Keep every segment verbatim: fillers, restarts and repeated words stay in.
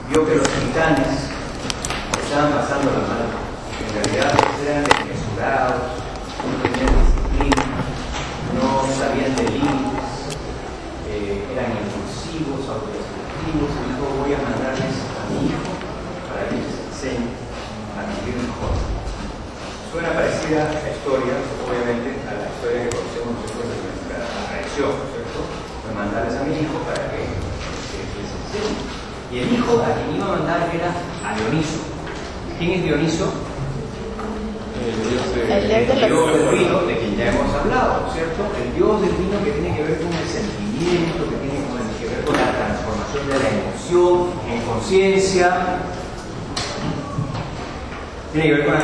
vio que los titanes estaban pasando la mano. En realidad eran desmesurados, no tenían disciplina, no sabían de límites, eh, eran impulsivos, autodestructivos. Y dijo: voy a mandarles a mi hijo para que les enseñe a vivir mejor. Suena parecida a historia, obviamente, a la historia que conocemos nosotros de nuestra tradición, ¿cierto? Voy a mandarles a mi hijo para que, que les enseñe. Y el hijo a quien iba a mandar era a Dioniso. ¿Quién es Dioniso? El dios, de... el el dios del vino, de quien ya hemos hablado, ¿cierto? El dios del vino que tiene que ver con el sentimiento, que tiene que ver con la transformación de la emoción en conciencia. Tiene que ver con la...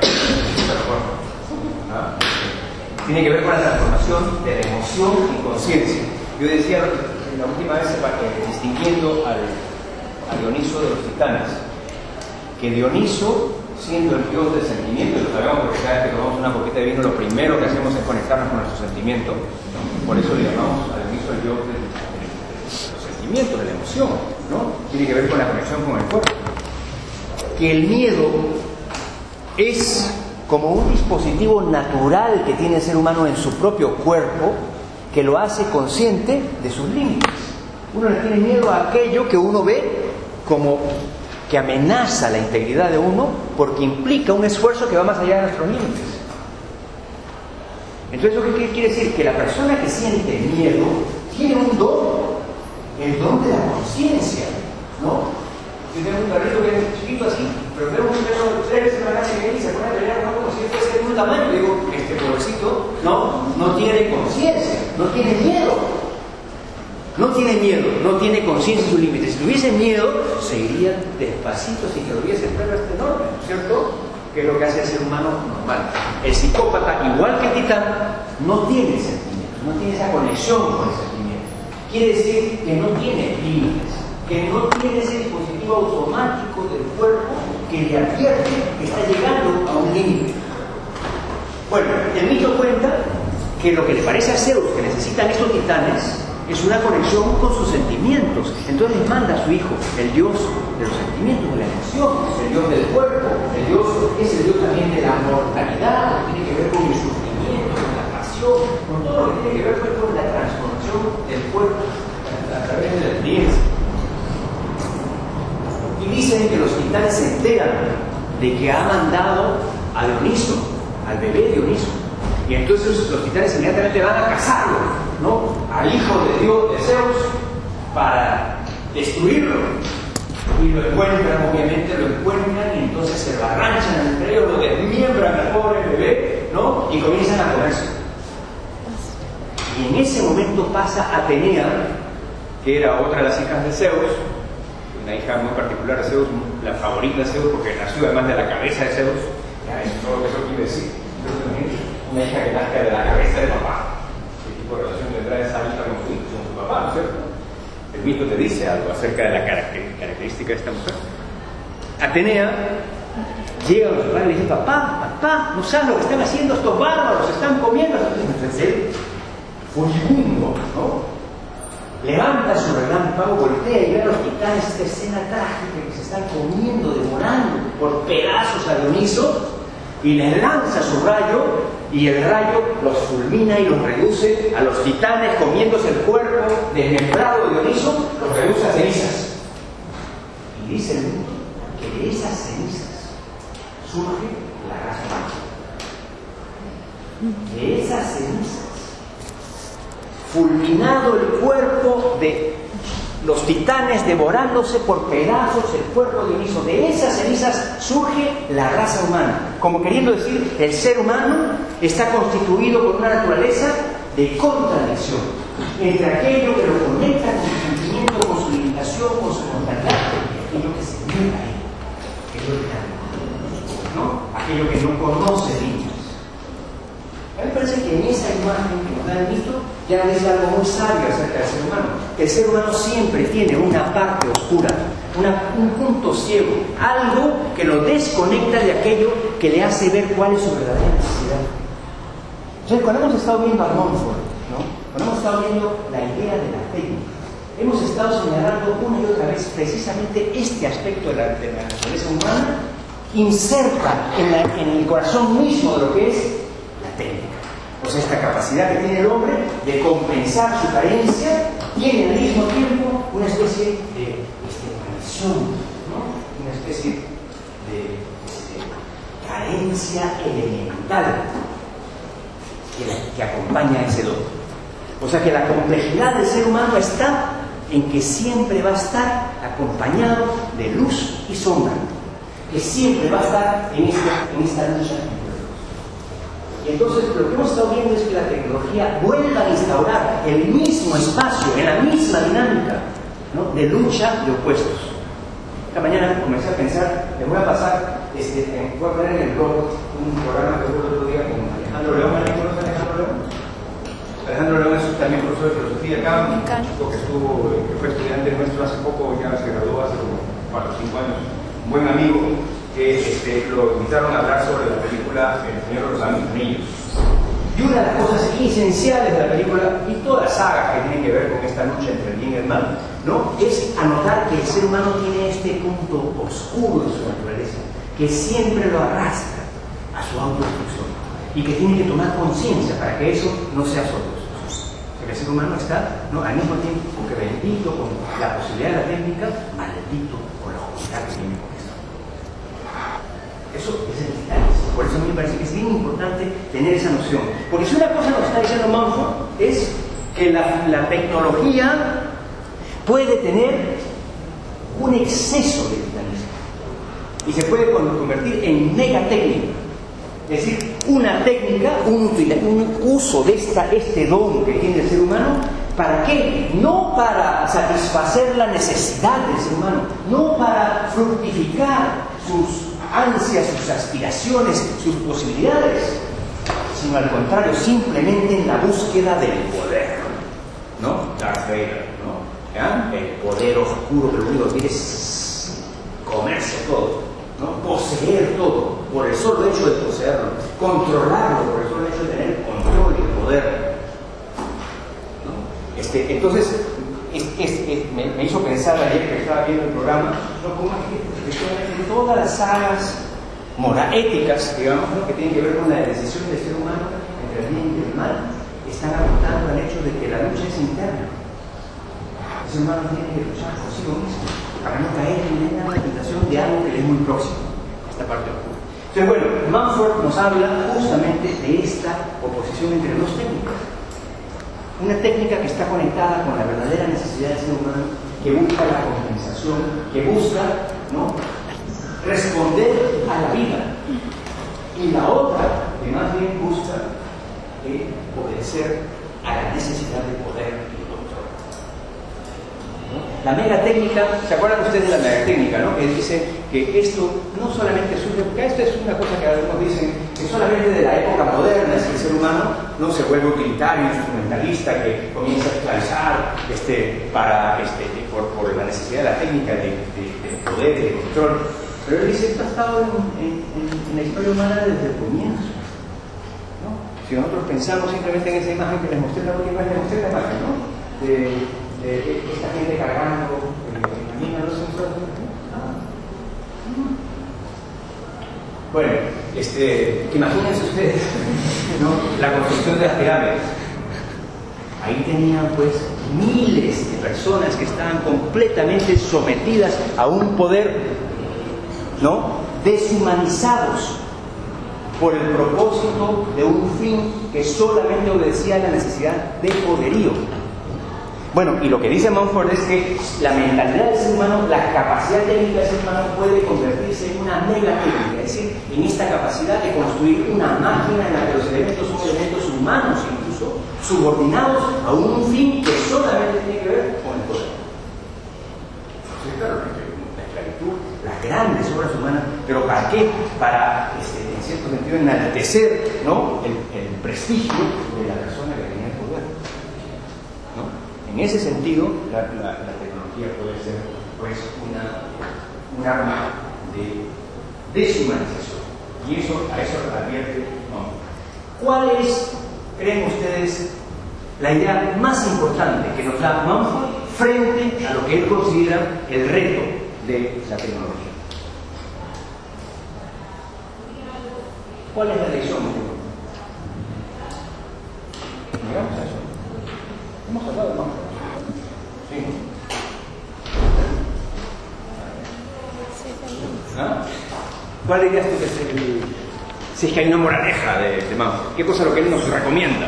¿Ah? Tiene que ver con la transformación de la emoción en conciencia. Yo decía la última vez, distinguiendo al, a Dioniso de los titanes, que Dioniso, siendo el dios del sentimiento, y lo sabemos porque cada vez que tomamos una copita de vino, lo primero que hacemos es conectarnos con nuestro sentimiento. Por eso le llamamos a Dioniso el dios del, de los sentimientos, de la emoción, ¿no? Tiene que ver con la conexión con el cuerpo. Que el miedo es como un dispositivo natural que tiene el ser humano en su propio cuerpo, que lo hace consciente de sus límites. Uno le tiene miedo a aquello que uno ve como que amenaza la integridad de uno, porque implica un esfuerzo que va más allá de nuestros límites. Entonces, ¿eso qué quiere decir? Que la persona que siente miedo tiene un don, el don de la conciencia, ¿no? Yo tengo un perrito que es chiquito así, pero veo un perro tres veces más grande que él y se pone a pelear, ¿no? Como si fuese de un tamaño. Y digo, este pobrecito no, no tiene conciencia, no tiene miedo. No tiene miedo, no tiene conciencia de sus límites. Si tuviese miedo, se iría despacito sin que lo viese el perro este enorme, ¿cierto? Que es lo que hace el ser humano normal. El psicópata, igual que el titán, no tiene sentimiento, no tiene esa conexión con el sentimiento. Quiere decir que no tiene límites, que no tiene ese dispositivo automático del cuerpo que le advierte que está llegando a un límite. Bueno, el mito cuenta que lo que le parece a Zeus que necesitan estos titanes es una conexión con sus sentimientos. Entonces les manda a su hijo, el dios de los sentimientos, de la emoción, el dios del cuerpo, el dios es el dios también de la mortalidad, que tiene que ver con el sufrimiento, con la pasión, con todo lo que tiene que ver con la transformación del cuerpo a través de la experiencia. Y dicen que los titanes se enteran de que ha mandado a Dioniso, al bebé Dioniso. Y entonces los titanes inmediatamente van a cazarlo, ¿no? Al hijo de Dios, de Zeus, para destruirlo. Y lo encuentran, obviamente, lo encuentran, y entonces se lo arranchan entre ellos, lo desmiembran al pobre bebé, ¿no? Y comienzan a comerse. Y en ese momento pasa Atenea, que era otra de las hijas de Zeus, una hija muy particular de Zeus, la favorita de Zeus, porque nació además de la cabeza de Zeus. Ya, eso es todo lo que eso quiere decir. Una hija que nazca de la cabeza de papá. ¿Qué tipo de relación tendrá esa hija con su, con su papá, ¿no es cierto? El mito te dice algo acerca de la característica de esta mujer. Atenea llega a los padres y le dice: papá, papá, no sabes lo que están haciendo estos bárbaros, se están comiendo. Entonces él, furibundo, ¿no? Levanta su relámpago, voltea y ve a los titanes, esta escena trágica que se están comiendo, devorando por pedazos a Dioniso, y les lanza su rayo, y el rayo los fulmina y los reduce a los titanes, comiéndose el cuerpo desmembrado de Dioniso, los reduce a cenizas. Y dice el mito que de esas cenizas surge la raza humana. De esas cenizas, fulminado el cuerpo de los titanes, devorándose por pedazos el cuerpo de Dioniso, de esas cenizas surge la raza humana. Como queriendo decir, el ser humano está constituido por una naturaleza de contradicción entre aquello que lo conecta con su sentimiento, con su limitación, con su mortalidad, y aquello que se niega a él, aquello que no, aquello que no conoce límites. A mí me parece que en esa imagen que nos da el mito ya dice algo muy sabio acerca del ser humano. Que el ser humano siempre tiene una parte oscura, una, un punto ciego, algo que lo desconecta de aquello que le hace ver cuál es su verdadera necesidad. Entonces, cuando hemos estado viendo a Montfort, ¿no? Cuando hemos estado viendo la idea de la técnica, hemos estado señalando una y otra vez precisamente este aspecto de la, de la naturaleza humana, inserta en, la, en el corazón mismo de lo que es la técnica. O sea, esta capacidad que tiene el hombre de compensar su carencia tiene al mismo tiempo una especie de extremación, ¿no? Una especie de, de carencia elemental que, que acompaña a ese don. O sea que la complejidad del ser humano está en que siempre va a estar acompañado de luz y sombra, que siempre va a estar en esta, en esta lucha. Y entonces lo que hemos estado viendo es que la tecnología vuelve a instaurar el mismo espacio, en la misma dinámica, ¿no?, de lucha de opuestos. Esta mañana comencé a pensar, me voy a pasar, este, voy a poner en el blog un programa que hubo el otro día con Alejandro León. ¿Alguien conoce a Alejandro León? Alejandro León es también profesor de filosofía acá, un chico que, estuvo, que fue estudiante nuestro hace poco, ya se graduó hace como cuatro o cinco años, un buen amigo, que este, lo invitaron a hablar sobre la película El Señor de los Anillos. Y una de las cosas esenciales de la película, y toda la saga que tiene que ver con esta lucha entre el bien y el mal, ¿no?, es anotar que el ser humano tiene este punto oscuro de su naturaleza, que siempre lo arrastra a su autodestrucción, y que tiene que tomar conciencia para que eso no sea su autodestrucción. Porque el ser humano está, ¿no?, al mismo tiempo que bendito con la posibilidad de la técnica, maldito con la oscuridad que viene con eso. Eso es el vital. Por eso a mí me parece que es bien importante tener esa noción. Porque si una cosa nos está diciendo Mumford es que la, la tecnología puede tener un exceso de vitalismo y se puede convertir en megatécnica. Es decir, una técnica, un, un uso de esta, este don que tiene el ser humano, ¿para qué? No para satisfacer la necesidad del ser humano, no para fructificar sus ansias, sus aspiraciones, sus posibilidades, sino al contrario, simplemente en la búsqueda del poder, ¿no? Darth Vader, ¿no? ¿Ya? El poder oscuro que lo único que quiere es comerse todo, ¿no? Poseer todo, por el solo hecho de poseerlo, controlarlo por el solo hecho de tener control y poder, ¿no? Este, entonces, es, es, es, me, me hizo pensar ayer que estaba viendo el programa, ¿no?, como que todas las sagas moral, éticas, digamos, ¿no?, que tienen que ver con la decisión del ser humano entre el bien y el mal, están apuntando al hecho de que la lucha es interna. El ser humano tiene que luchar consigo mismo para no caer en la tentación de algo que le es muy próximo, esta parte oscura. Entonces, bueno, Mumford nos habla justamente de esta oposición entre dos técnicas. Una técnica que está conectada con la verdadera necesidad del ser humano, que busca la compensación, que busca, ¿no?, responder a la vida. Y la otra, que más bien busca eh, obedecer a la necesidad de poder y control, ¿no? La megatécnica, ¿se acuerdan ustedes de la megatécnica, ¿no?, que dice que esto no solamente surge, porque esto es una cosa que algunos dicen que solamente de la época moderna es que el ser humano no se vuelve utilitario, instrumentalista, que comienza a esclavizar este, para, este, por, por la necesidad de la técnica de, de, de poder y de control. Pero él dice que esto ha estado en, en, en la historia humana desde el comienzo, ¿no? Si nosotros pensamos simplemente en esa imagen que les mostré la última vez, les mostré la imagen, ¿no?, de, de, de esta gente cargando en la mina, no sé, bueno, este, imagínense ustedes, ¿no?, la construcción de las pirámides. Ahí tenían pues miles de personas que estaban completamente sometidas a un poder, ¿no?, deshumanizados por el propósito de un fin que solamente obedecía a la necesidad de poderío. Bueno, y lo que dice Mumford es que la mentalidad del ser humano, la capacidad técnica del ser humano puede convertirse en una mega técnica, es decir, en esta capacidad de construir una máquina en la que los elementos son elementos humanos, incluso subordinados a un fin que solamente tiene que ver con el poder. Sí, claro, la esclavitud, las grandes obras humanas, pero ¿para qué? Para, este, en cierto sentido, enaltecer, ¿no?, el, el prestigio de la persona que tenía el poder, ¿no? En ese sentido, la, la, la tecnología puede ser pues una, un arma de deshumanización. Y eso, a eso advierte no. ¿Cuál es, creen ustedes, la idea más importante que nos da Mumford frente a lo que él considera el reto de la tecnología. ¿Cuál es la lección? Llegamos a eso. Hemos hablado de más. Sí. ¿Ah? ¿Cuál dirías tú que es el, si es que hay una moraleja de, de Manfred? ¿Qué cosa es lo que él nos recomienda?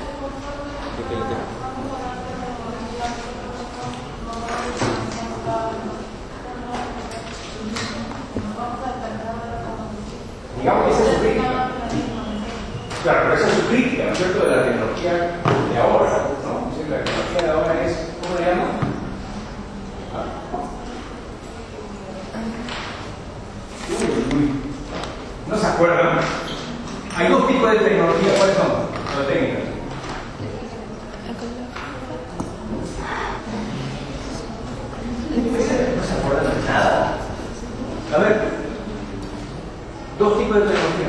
Digamos que esa es su crítica. Claro, pero esa es su crítica, ¿no es cierto?, de la tecnología de ahora, ¿no? Es decir, la tecnología de ahora es, ¿cómo le llaman? ¿No se acuerdan? Hay dos tipos de tecnología, ¿cuáles son? Las técnicas. No se acuerdan de nada. A ver, dos tipos de tecnología.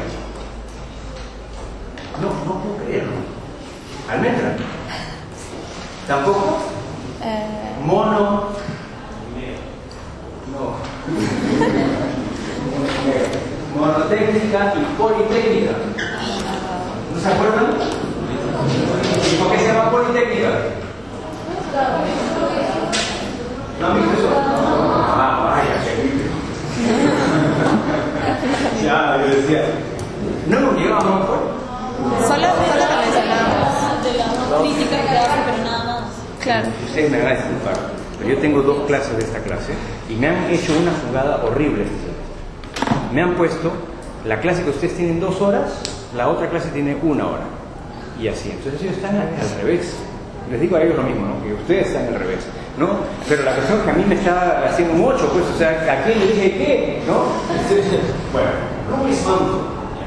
No, no puedo creerlo. Almendra. ¿Tampoco? Eh... Mono. No. Monotécnica y politécnica. ¿No se acuerdan? ¿Y por qué se llama politécnica? ¿No han visto eso? Ah, vaya, qué libre. Ya, yo decía. No nos llevamos por. Solo, solo lo mencionamos. De la crítica que hace, pero nada más. Claro. Ustedes me van a disculpar, pero yo tengo dos clases de esta clase y me han hecho una jugada horrible. Me han puesto la clase que ustedes tienen dos horas, la otra clase tiene una hora. Y así. Entonces ellos están al, al revés. Les digo a ellos lo mismo, ¿no? Que ustedes están al revés, ¿no? Pero la cuestión es que a mí me está haciendo un ocho, pues, o sea, ¿a quién le dije qué? ¿No? Entonces, bueno, Louis Manfred.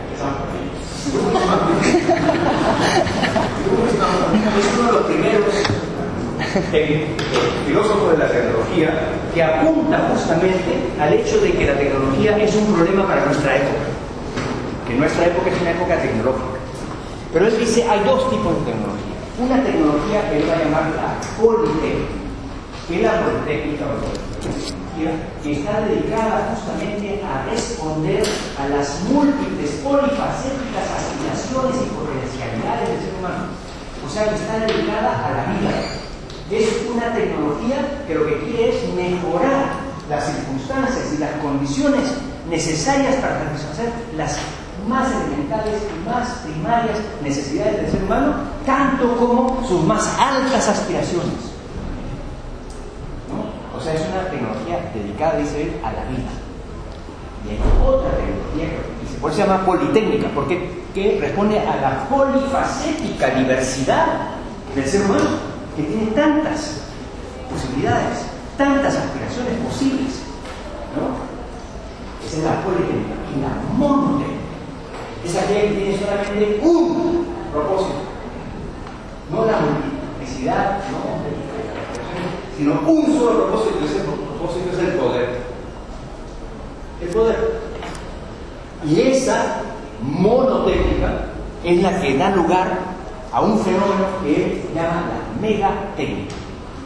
Louis Manfred es uno de los primeros eh, filósofos de la tecnología que apunta justamente al hecho de que la tecnología es un problema para nuestra época, que nuestra época es una época tecnológica. Pero él dice, hay dos tipos de tecnología. Una tecnología que él va a llamar la politécnica, que es la politécnica o la tecnología que está dedicada justamente a responder a las múltiples, polifacéticas aspiraciones y potencialidades del ser humano. O sea, que está dedicada a la vida. Es una tecnología que lo que quiere es mejorar las circunstancias y las condiciones necesarias para satisfacer las más elementales y más primarias necesidades del ser humano, tanto como sus más altas aspiraciones. ¿No? O sea, es una tecnología dedicada, dice él, a la vida. Y hay otra tecnología que dice, por eso se llama politécnica, porque que responde a la polifacética diversidad del ser humano, que tiene tantas posibilidades, tantas aspiraciones posibles, ¿no? Esa es la politécnica. Y la monotécnica es aquella que tiene solamente un propósito, no la multiplicidad, no, sino un solo propósito, y ese propósito es el poder. El poder. Y esa monotécnica es la que da lugar a un fenómeno que él llama la megatécnica.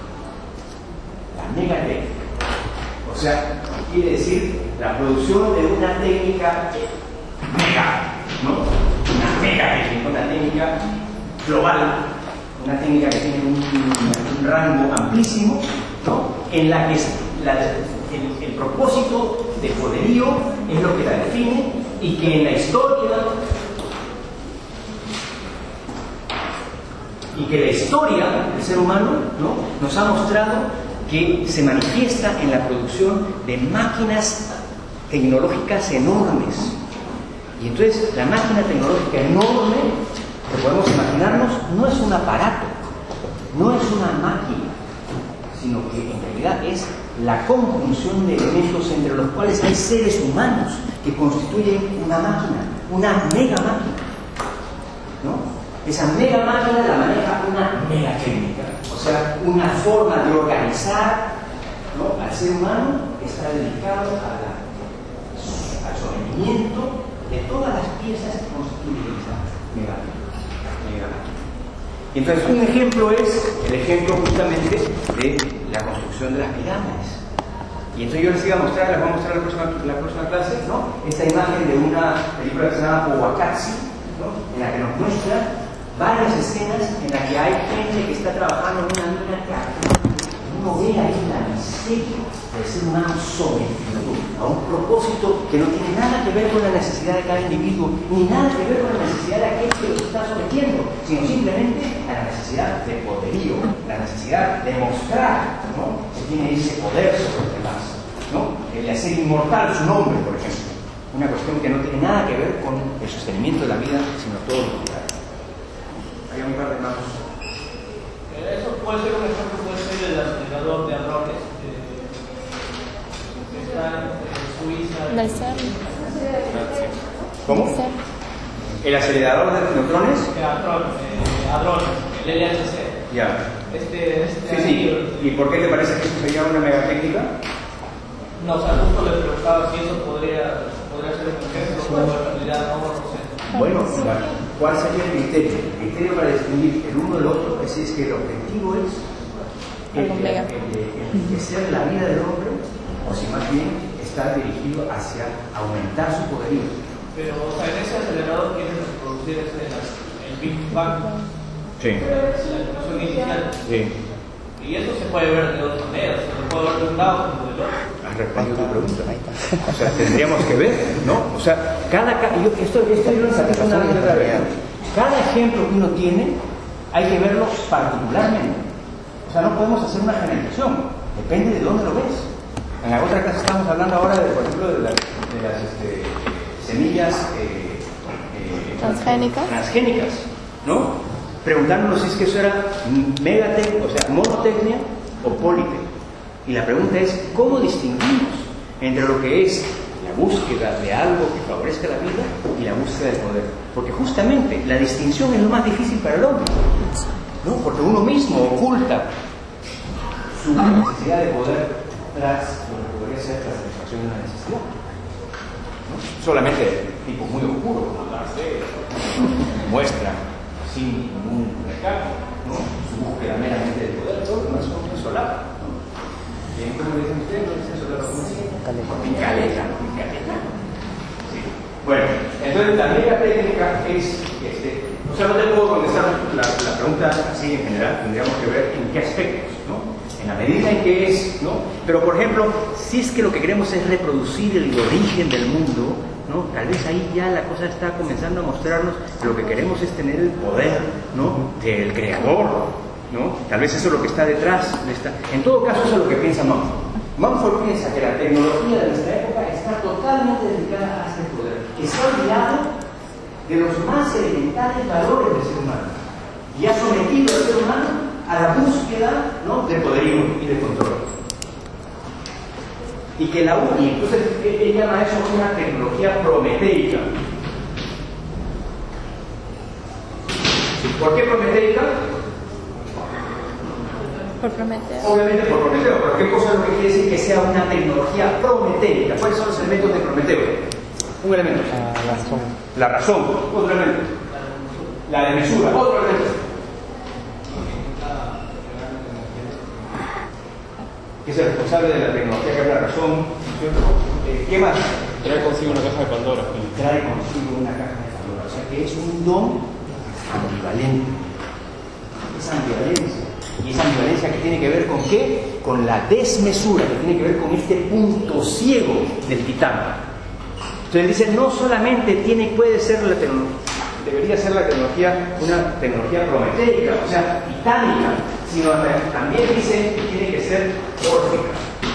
La megatécnica. O sea, quiere decir la producción de una técnica mega, ¿no? Una megatécnica, una técnica global, una técnica que tiene un, un rango amplísimo, ¿no? En la que la, el, el propósito de poderío es lo que la define y que en la historia y que la historia del ser humano, ¿no?, nos ha mostrado que se manifiesta en la producción de máquinas tecnológicas enormes. Y entonces la máquina tecnológica enorme que podemos imaginarnos no es un aparato, no es una máquina, sino que en realidad es la conjunción de elementos entre los cuales hay seres humanos que constituyen una máquina, una mega máquina, ¿no? Esa mega máquina la maneja una mega técnica, o sea, una forma de organizar, ¿no?, al ser humano que está dedicado a la, al sostenimiento de todas las piezas que constituyen esa mega máquina. Y entonces un ejemplo es el ejemplo justamente de la construcción de las pirámides. Y entonces yo les iba a mostrar, les voy a mostrar la próxima, la próxima clase, ¿no? Esta imagen de una película que se llama Powakatsi, ¿no? En la que nos muestra varias escenas en las que hay gente que está trabajando en una mina que uno ve ahí la miseria del ser humano sometido a un propósito que no tiene nada que ver con la necesidad de cada individuo, ni nada que ver con la necesidad de aquel que lo está sometiendo, sino simplemente a la necesidad de poderío, la necesidad de mostrar, ¿no?, que tiene ese poder sobre los demás, ¿no?, el de hacer inmortal su nombre, por ejemplo. Una cuestión que no tiene nada que ver con el sostenimiento de la vida, sino todo lo contrario. Hay un par de manos. Eso puede ser un ejemplo, puede ser el acelerador de hadrones que está en Suiza. Del CERN. ¿Cómo? Del CERN. ¿El acelerador de neutrones? Eh, hadrón- eh, Hadrones, el L H C. Ya. Este, este Sí, sí. ¿Y por qué te parece que eso sería una megatécnica? No, o sea, justo le preguntaba si eso podría, podría ser un ejemplo, pero en realidad no, no sé. Bueno, ¿cuál sería el criterio? El criterio para distinguir el uno del otro es si es que el objetivo es el, el, el, el enriquecer la vida del hombre, o si más bien está dirigido hacia aumentar su poderío. Pero, o sea, en ese acelerador quieren reproducir ese, el Big Bang, Sí. la explosión inicial. Sí. Y eso se puede ver de dos maneras, se puede ver de un lado como del otro. Has respondido tu pregunta. O sea, tendríamos que ver, ¿no? O sea, cada, ca- yo, esto, esto yo lo saqué una vez y otra vez. Cada ejemplo que uno tiene hay que verlo particularmente. O sea, no podemos hacer una generalización. Depende de dónde lo ves. En la otra clase estamos hablando ahora, de, por ejemplo, de, la, de las este, semillas eh, eh, Transgénicas. transgénicas, ¿no? Preguntándonos si es que eso era megatec, o sea, monotecnia o politecnia. Y la pregunta es, ¿cómo distinguimos entre lo que es la búsqueda de algo que favorezca la vida y la búsqueda del poder? Porque justamente la distinción es lo más difícil para el hombre, ¿no? Porque uno mismo oculta su necesidad de poder tras lo que podría ser la satisfacción de una necesidad, ¿no? Solamente de tipo muy oscuro, como darse, muestra sin ningún recambio, ¿no?, su búsqueda meramente de poder, todo lo demás es solar, ¿no? Bien, ¿cómo le dicen ustedes? ¿No dicen solar? ¿Cómo dicen? Picaleta. Picaleta. Sí. Bueno, entonces la mega técnica es, este, o sea, no te puedo contestar la, la pregunta así en general, tendríamos que ver en qué aspectos, ¿no? En la medida en que es, ¿no? Pero por ejemplo, si es que lo que queremos es reproducir el origen del mundo, ¿no?, tal vez ahí ya la cosa está comenzando a mostrarnos que lo que queremos es tener el poder, ¿no?, del creador, ¿no? Tal vez eso es lo que está detrás de esta. En todo caso, eso es lo que piensa Mumford. Mumford piensa que la tecnología de nuestra época está totalmente dedicada a este poder, que se ha olvidado de los más elementales valores del ser humano y ha sometido al ser humano a la búsqueda, ¿no?, de poderío y de control. Y que la y entonces él llama eso una tecnología prometeica. ¿Por qué prometeica? Por Prometeo. Obviamente por Prometeo, pero ¿qué cosa es lo que quiere decir que sea una tecnología prometeica? ¿Cuáles son los elementos de Prometeo? Un elemento. La razón. La razón, otro elemento. La de mesura, otro elemento. Que es el responsable de la tecnología, que es la razón. Eh, ¿Qué más? Trae consigo una caja de Pandora. Y trae consigo una caja de Pandora. O sea que es un don ambivalente. Es ambivalencia. Y esa ambivalencia que tiene que ver con qué? Con la desmesura, que tiene que ver con este punto ciego del titán. Entonces dice, no solamente tiene, puede ser la tecnología, debería ser la tecnología una tecnología prometeica, o sea, titánica, sino también dice que tiene que ser órfica.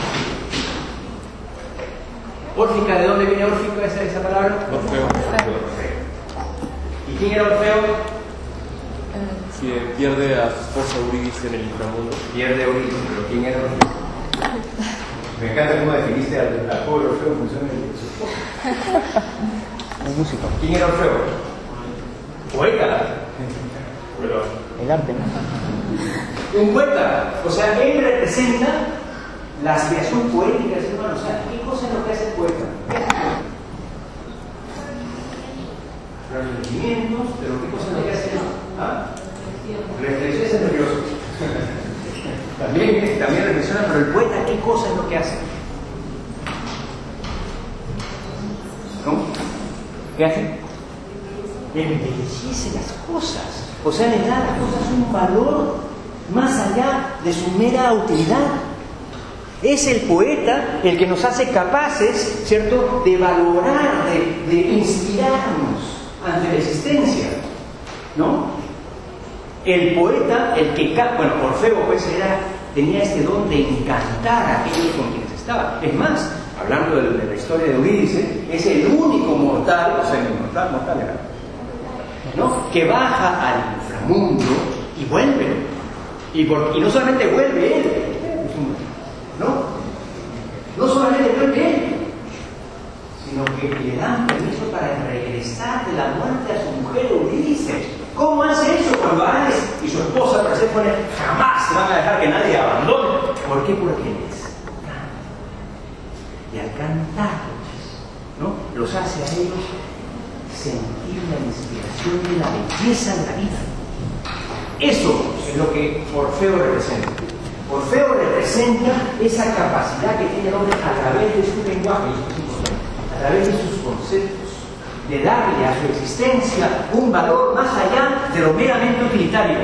¿Órfica? ¿De dónde viene órfica esa, esa palabra? Orfeo. ¿Y quién era Orfeo? Si pierde a su esposa Eurídice en el inframundo. Pierde Eurídice, pero ¿quién era Orfeo? Me encanta cómo definiste al, al pobre Orfeo en función de su esposa. Un músico. ¿Quién era Orfeo? Poeta. El arte, ¿no? Un poeta. O sea, él representa la aspiración poética del ser humano. O sea, ¿qué cosa es lo que hace el poeta? ¿Qué hace el poeta? Los sentimientos, pero ¿qué cosa es lo que hace? ¿Ah? Reflexiones nerviosas. También, también reflexiona, pero el poeta, ¿qué cosa es lo que hace? ¿No? ¿Qué hace? Embellece las cosas. O sea, le da a las cosas un valor más allá de su mera utilidad. Es el poeta el que nos hace capaces, ¿cierto?, de valorar, de, de inspirarnos ante la existencia, ¿no? El poeta, el que, bueno, Orfeo pues era, tenía este don de encantar a aquellos con quienes estaba. Es más, hablando de, de la historia de Eurídice, es el único mortal, o sea, el mortal, mortal era, ¿no?, que baja al inframundo y vuelve. Y, por, y no solamente vuelve él, ¿no? No solamente vuelve él, sino que le dan permiso para regresar de la muerte a su mujer Eurídice. ¿Cómo hace eso cuando Ares y su esposa Perséfone jamás van a dejar que nadie abandone? ¿Por qué? Porque les canta. Y al cantarlos, ¿no?, los hace a ellos sentir la inspiración de la belleza de la vida. Eso es lo que Orfeo representa. Orfeo representa esa capacidad que tiene el hombre a través de su lenguaje, a través de sus conceptos, de darle a su existencia un valor más allá de lo meramente utilitario.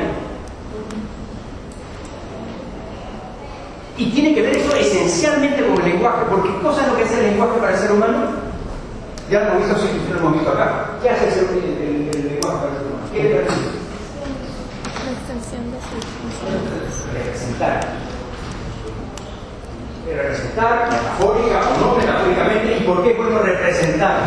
Y tiene que ver eso esencialmente con el lenguaje, porque ¿qué cosa es lo que hace el lenguaje para el ser humano? Ya lo hemos visto, sí, lo hemos visto acá. ¿Qué hace el, el, el lenguaje para el ser humano? ¿Qué le permite? Representar. Representar, metafórica o no metafóricamente. ¿Y por qué es bueno representar?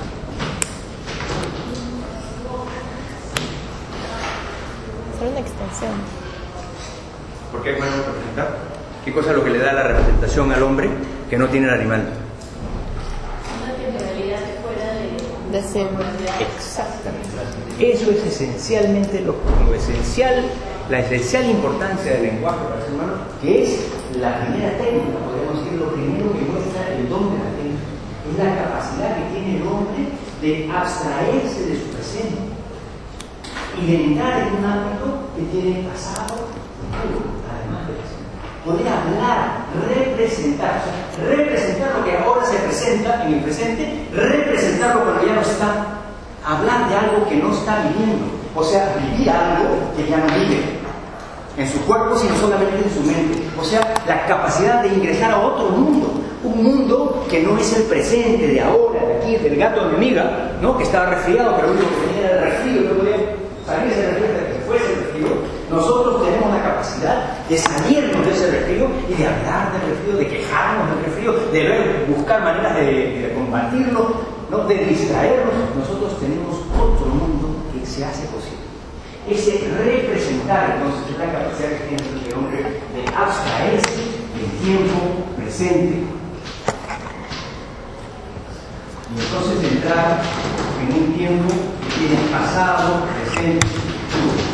Solo una extensión. ¿Por qué es bueno representar? ¿Qué cosa es lo que le da la representación al hombre que no tiene el animal? Una temporalidad fuera de... Decir. Exactamente. Eso es esencialmente lo, lo esencial, la esencial importancia del lenguaje para el ser humano, que es la primera técnica, podemos decir, lo primero que muestra el don de la técnica. Es la capacidad que tiene el hombre de abstraerse de su presente y de entrar en un ámbito que tiene pasado, futuro, además de presente. Poder hablar, representar, o sea, representar lo que ahora se presenta en el presente, representarlo cuando ya no está, hablar de algo que no está viviendo, o sea, vivir algo que ya no vive en su cuerpo, sino solamente en su mente. O sea, la capacidad de ingresar a otro mundo, un mundo que no es el presente de ahora, de aquí, del gato de mi amiga, ¿no?, que estaba resfriado, pero lo único que tenía era el resfrío, no podía salirse del resfrío de que se fuese el resfrío. Nosotros tenemos la capacidad de salirnos de ese resfrío y de hablar del resfrío, de quejarnos del resfrío, de ver, buscar maneras de, de combatirlo, ¿no?, de distraernos. Nosotros tenemos otro mundo que se hace posible. Ese representar, entonces, es la capacidad que tiene el hombre de abstraerse del tiempo presente y entonces de entrar en un tiempo que tiene pasado, presente, futuro.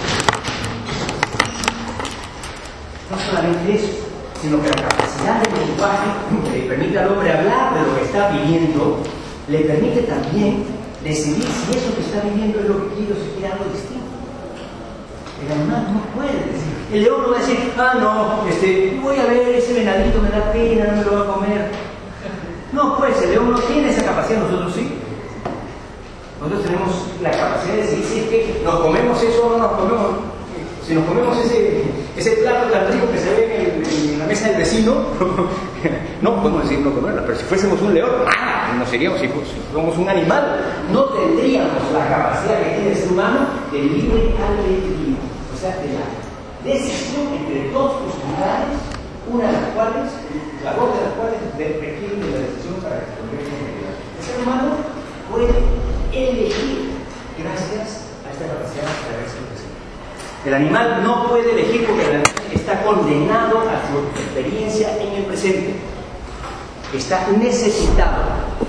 No solamente eso, sino que la capacidad del lenguaje que le permite al hombre hablar de lo que está viviendo, le permite también decidir si eso que está viviendo es lo que quiere o si quiere algo distinto. El animal no puede decir. El león no va a decir, ah, no, este, voy a ver, ese venadito me da pena, no me lo va a comer. No, pues el león no tiene esa capacidad, nosotros sí. Nosotros tenemos la capacidad de decidir si es que nos comemos eso o no nos comemos. Si nos comemos ese, ese plato tan rico que se ve en, el, en la mesa del vecino, no podemos decir no comerla, pero si fuésemos un león, ¡ah!, no seríamos, si fuéramos un animal, no tendríamos la capacidad que tiene el ser humano de libre albedrío, o sea, de la decisión entre dos posibilidades, una de las cuales, la voz de las cuales requiere de la decisión para que se convierta en realidad. El ser humano puede elegir gracias a esta capacidad de haberse presente. El animal no puede elegir porque el animal está condenado a su experiencia en el presente. Está necesitado.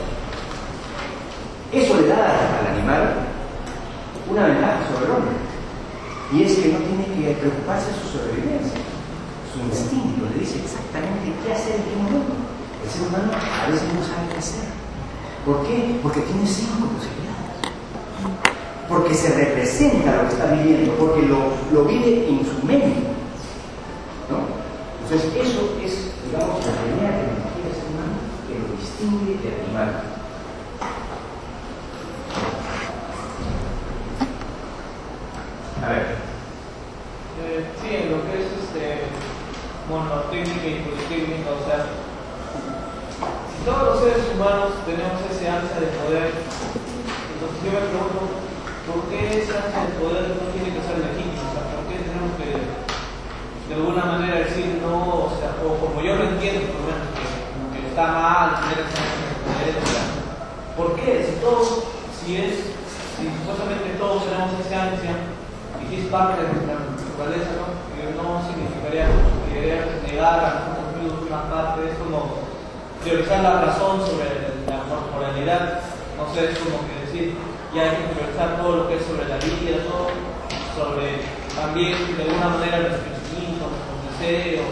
Eso le da al animal una ventaja sobre el hombre. Y es que no tiene que preocuparse de su sobrevivencia. Su instinto le dice exactamente qué hacer en qué momento. El ser humano a veces no sabe qué hacer. ¿Por qué? Porque tiene cinco posibilidades. Porque se representa lo que está viviendo, porque lo, lo vive en su mente, ¿no? Entonces, eso es, digamos, la primera tecnología del ser humano que lo distingue del animal. A ver. Eh, sí, en lo que es este, monotécnica y politécnica, o sea, si todos los seres humanos tenemos ese ansia de poder, entonces yo me pregunto, ¿por qué ese ansia de poder no tiene que ser legítimo? O sea, ¿por qué tenemos que, de alguna manera, decir no, o sea, o como yo lo entiendo, por lo menos, que, que está mal tener ese ansia de poder, o sea, ¿por qué? Si todos, si es, si supuestamente todos tenemos ese ansia, y si es parte de nuestra naturaleza, ¿no? Que no significaría querer negar a nosotros mismos una parte, es como priorizar la razón sobre la corporalidad, no sé, es como que decir, ya hay que priorizar todo lo que es sobre la vida, todo, sobre también de alguna manera nuestros instintos, nuestros deseos,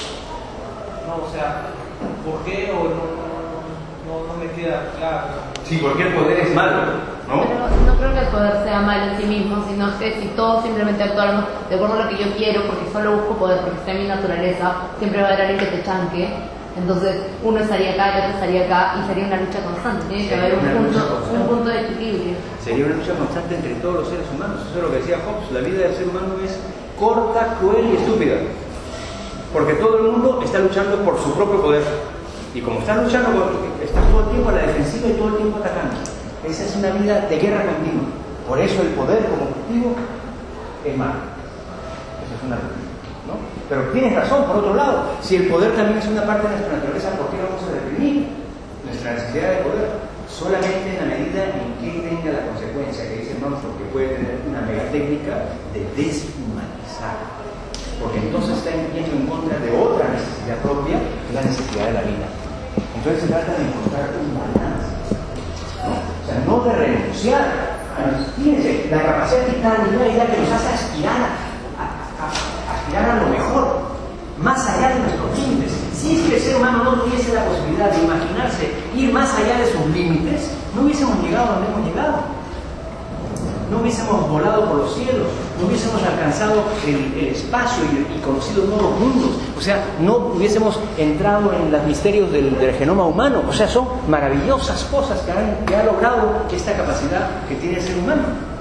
no, o sea, ¿por qué? O no, no, no me queda claro. Sí, porque el poder es malo. ¿No? Pero no creo que el poder sea malo en sí mismo, sino que si todos simplemente actuáramos de acuerdo a lo que yo quiero, porque solo busco poder, porque está en mi naturaleza, siempre va a haber alguien que te chanque. Entonces uno estaría acá, el otro estaría acá y sería una lucha constante. Tiene que haber un punto, un punto de equilibrio. Sería una lucha constante entre todos los seres humanos. Eso es lo que decía Hobbes. La vida del ser humano es corta, cruel y estúpida. Porque todo el mundo está luchando por su propio poder. Y como está luchando, está todo el tiempo a la defensiva y todo el tiempo atacando. Esa es una vida de guerra continua. Por eso el poder como objetivo es malo. Eso es una realidad, ¿no? Pero tienes razón, por otro lado, si el poder también es una parte de nuestra naturaleza, ¿por qué no vamos a reprimir nuestra necesidad de poder? Solamente en la medida en que tenga la consecuencia que dice Northrop, que puede tener una mega técnica de deshumanizar. Porque entonces está yendo en contra de otra necesidad propia, la necesidad de la vida. Entonces se trata de encontrar un balance, ¿no? O sea, no de renunciar. Fíjense, la capacidad titánica es la que nos hace aspirar a, a, a, aspirar a lo mejor, más allá de nuestros límites. Si es que el ser humano no tuviese la posibilidad de imaginarse ir más allá de sus límites, no hubiésemos llegado a donde hemos llegado. No hubiésemos volado por los cielos, no hubiésemos alcanzado el, el espacio y, y conocido nuevos mundos. O sea, no hubiésemos entrado en los misterios del, del genoma humano. O sea, son maravillosas cosas que, han, que ha logrado esta capacidad que tiene el ser humano,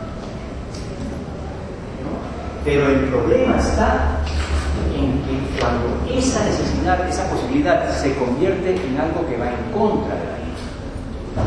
¿no? Pero el problema está en que cuando esa necesidad, esa posibilidad se convierte en algo que va en contra de la vida.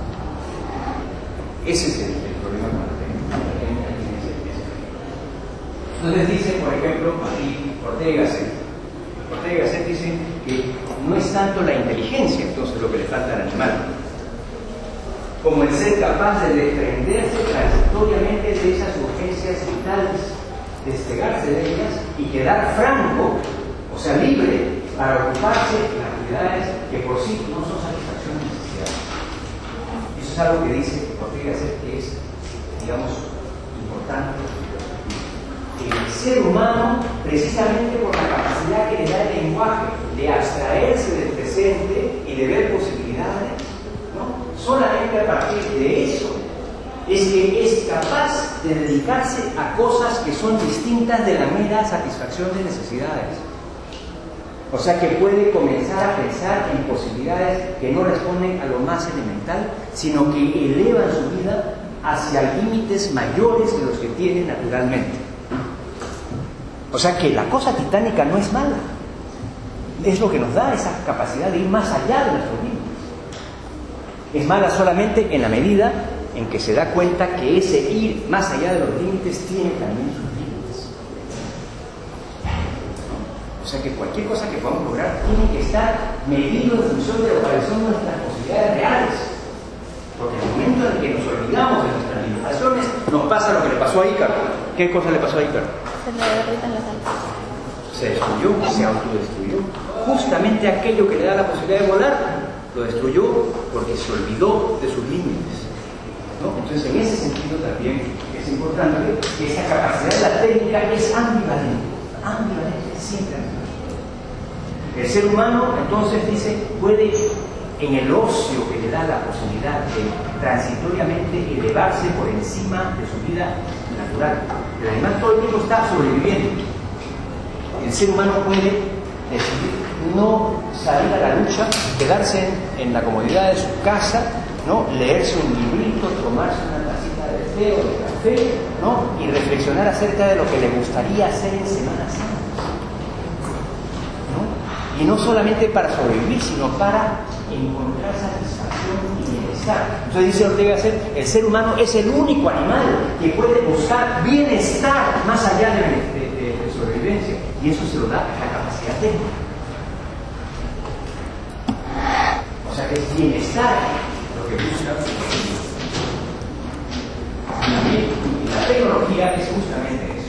Ese es el, el problema con la tecnología. Entonces dice, por ejemplo, aquí Ortega y Gasset. Ortega y Gasset dice que no es tanto la inteligencia entonces lo que le falta al animal, como el ser capaz de desprenderse transitoriamente de esas urgencias vitales, despegarse de ellas y quedar franco, o sea, libre, para ocuparse de actividades que por sí no son satisfacción de necesidades. Eso es algo que dice Ortega y Gasset que es, digamos, importante. El ser humano, precisamente por la capacidad que le da el lenguaje de abstraerse del presente y de ver posibilidades, ¿no? Solamente a partir de eso es que es capaz de dedicarse a cosas que son distintas de la mera satisfacción de necesidades. O sea que puede comenzar a pensar en posibilidades que no responden a lo más elemental, sino que elevan su vida hacia límites mayores de los que tiene naturalmente. O sea que la cosa titánica no es mala, es lo que nos da esa capacidad de ir más allá de nuestros límites. Es mala solamente en la medida en que se da cuenta que ese ir más allá de los límites tiene también sus límites. O sea que cualquier cosa que podamos lograr tiene que estar medido en función de lo que son nuestras posibilidades reales. Porque en el momento en que nos olvidamos de nuestras limitaciones, nos pasa lo que le pasó a Ícaro. ¿Qué cosa le pasó a Ícaro? Se le derritan las alas. Se destruyó, se autodestruyó. Justamente aquello que le da la posibilidad de volar, lo destruyó porque se olvidó de sus límites, ¿no? Entonces, en ese sentido también es importante que esa capacidad de la técnica es ambivalente. Ambivalente, siempre ambivalente. El ser humano, entonces, dice, puede, en el ocio que le da la posibilidad de transitoriamente elevarse por encima de su vida natural. El animal todo el tiempo está sobreviviendo. El ser humano puede, decidir no salir a la lucha, quedarse en, en la comodidad de su casa, ¿no? Leerse un librito, tomarse una tacita de té o de café, ¿no? Y reflexionar acerca de lo que le gustaría hacer en Semana Santa, ¿no? Y no solamente para sobrevivir, sino para encontrar satisfacción y bienestar. Entonces dice Ortega Gasset, el ser humano es el único animal que puede buscar bienestar más allá de, de, de, de sobrevivencia, y eso se lo da la capacidad técnica. O sea que es bienestar lo que busca. Y la tecnología es justamente eso.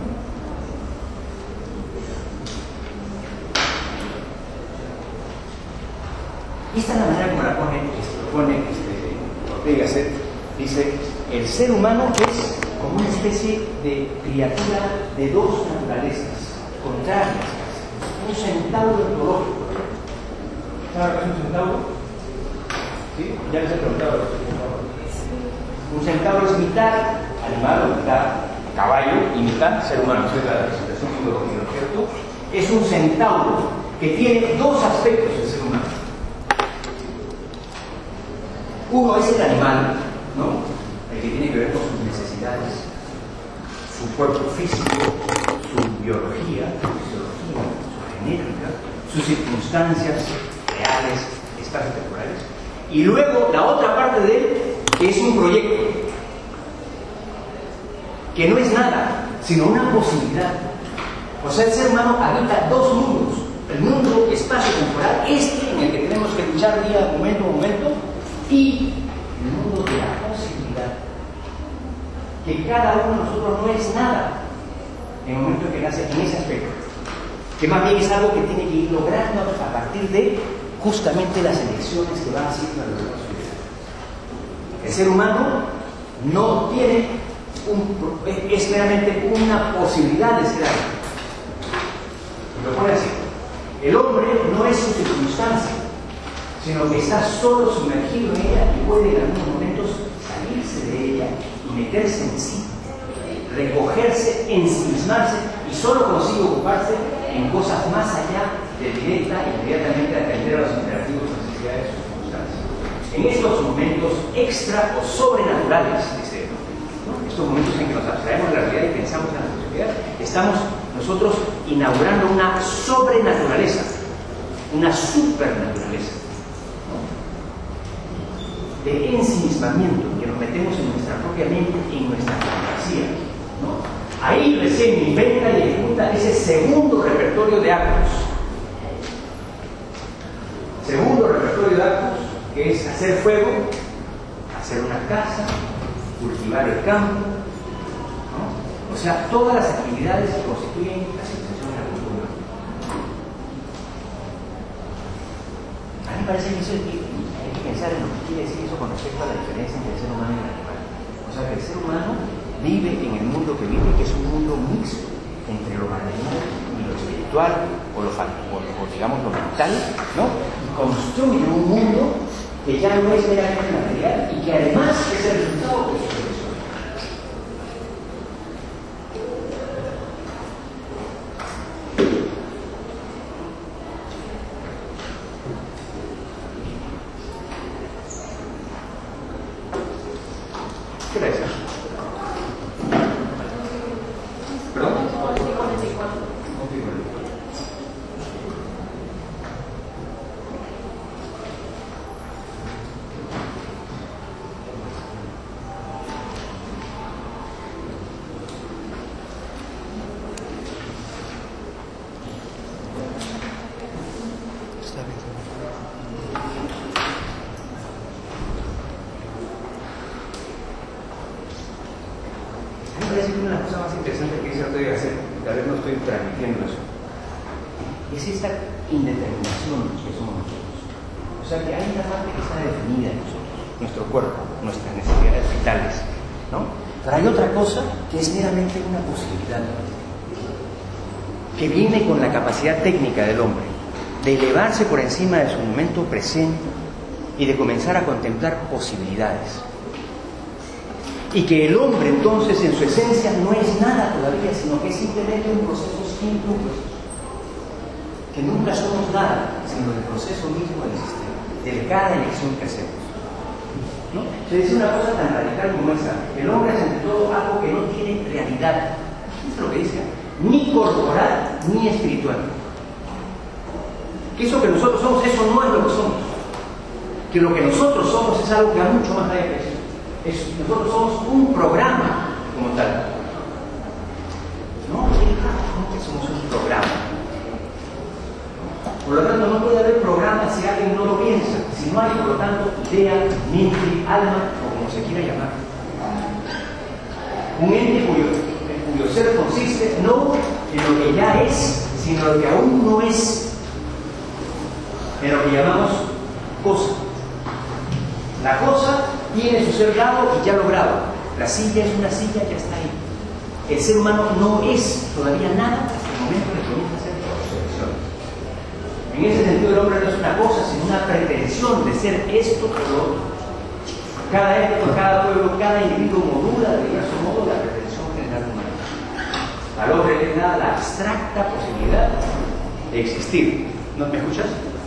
Y esta es la manera como la pone, este, pone este, Ortega Gasset. Dice, el ser humano es como una especie de criatura de dos naturalezas contrarias, un centauro ontológico. ¿Saben qué es un centauro? ¿Sí? Ya les he preguntado. Un centauro es mitad animal, mitad caballo y mitad ser humano. Esa es la representación psicológica, ¿cierto? Es un centauro que tiene dos aspectos del ser humano. Uno es el animal, ¿no? El que tiene que ver con sus necesidades, su cuerpo físico, su biología, su fisiología, su genética, sus circunstancias reales, espaciotemporales. Y luego la otra parte de él, que es un proyecto, que no es nada, sino una posibilidad. O sea, el ser humano habita dos mundos: el mundo espacio-temporal, este en el que tenemos que luchar día, momento a momento, y el mundo de la posibilidad, que cada uno de nosotros no es nada en el momento en que nace en ese aspecto, que más bien es algo que tiene que ir logrando a partir de justamente las elecciones que van haciendo a lo largo de su vida. El ser humano no tiene un, es meramente una posibilidad de ser algo. Lo pone así: el hombre no es su circunstancia, sino que está solo sumergido en ella y puede en algunos momentos salirse de ella y meterse en sí, recogerse, ensimismarse, y solo consigue ocuparse en cosas más allá de directa e inmediatamente atender a los imperativos y necesidades de sus circunstancias. En estos momentos extra o sobrenaturales, dice, ¿no? Estos momentos en que nos abstraemos de la realidad y pensamos en la posibilidad, estamos nosotros inaugurando una sobrenaturaleza, una supernaturaleza, ¿no? De ensimismamiento, que nos metemos en nuestra propia mente y en nuestra fantasía, ¿no? Ahí recién inventa y ejecuta ese segundo repertorio de actos. Segundo repertorio de actos, que es hacer fuego, hacer una casa, cultivar el campo, ¿no? O sea, todas las actividades que constituyen la civilización de la cultura. A mí me parece que eso es, hay que pensar en lo que quiere decir eso con respecto a la diferencia entre el ser humano y el animal. O sea, que el ser humano vive en el mundo que vive, que es un mundo mixto entre lo material y lo espiritual, o, lo, o, o digamos lo mental, ¿no? Y construye un mundo que ya no es meramente material y que además es el resultado de su elección. ¿Qué le decía? ¿Perdón? A mí me parece que una de las cosas más interesantes que dice Ortega Gasset, tal vez no estoy transmitiendo eso, es esta indeterminación que somos nosotros. O sea que hay una parte que está definida en nosotros, nuestro cuerpo, nuestras necesidades vitales, ¿no? Pero hay otra cosa que es meramente una posibilidad, que viene con la capacidad técnica del hombre de elevarse por encima de su momento presente y de comenzar a contemplar posibilidades. Y que el hombre entonces en su esencia no es nada todavía, sino que es simplemente un proceso sin un proceso. que nunca somos nada, sino el proceso mismo del sistema, de cada elección que hacemos. ¿No? Se dice una cosa tan radical como esa: el hombre es ante todo algo que no tiene realidad. Eso es lo que dice, ni corporal ni espiritual. Que eso que nosotros somos, eso no es lo que somos. Que lo que nosotros somos es algo que va mucho más allá de eso. Es, nosotros somos un programa como tal. No, que somos un programa. Por lo tanto, no puede haber programa si alguien no lo piensa, si no hay, por lo tanto, idea, mente, alma, o como se quiera llamar. Un ente cuyo, cuyo ser consiste no en lo que ya es, sino en lo que aún no es, en lo que llamamos cosa. La cosa tiene su ser dado y ya logrado. La silla es una silla, ya está ahí. El ser humano no es todavía nada hasta el momento en que comienza a ser percepción. En ese sentido, el hombre no es una cosa, sino una pretensión de ser esto o lo otro. Cada época, cada pueblo, cada individuo modula de diverso modo la pretensión general humana. Al hombre le da la abstracta posibilidad de existir. ¿No me escuchas?